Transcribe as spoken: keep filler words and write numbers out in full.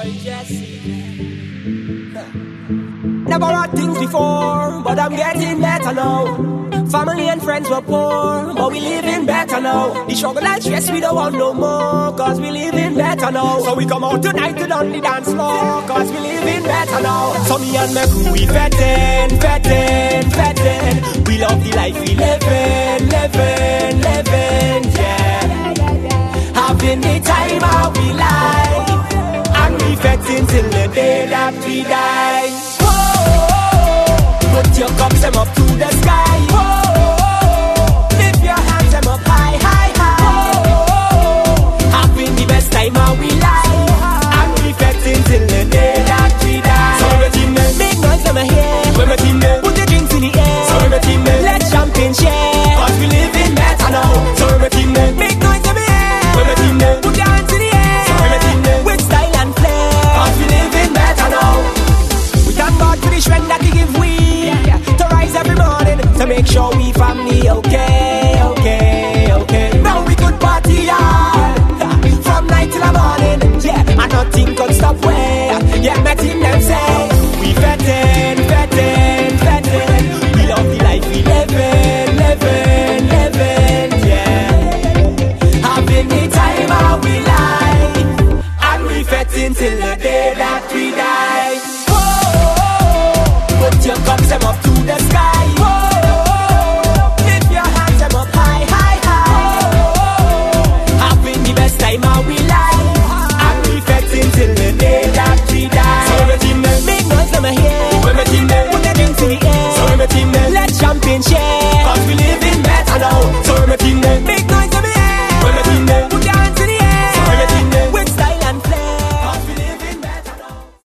boy Jesse. Never had things before, but I'm getting better now. Family and friends were poor, but we living better now. The struggle and stress we don't want no more, cause we living better now. So we come out tonight to on the dance floor, cause we living better now. So me and my crew, we fettin', fettin', fettin'. We love the life we living, living, living, yeah. Having the time how we like, and we fettin' till the day that we die. Put your cups them up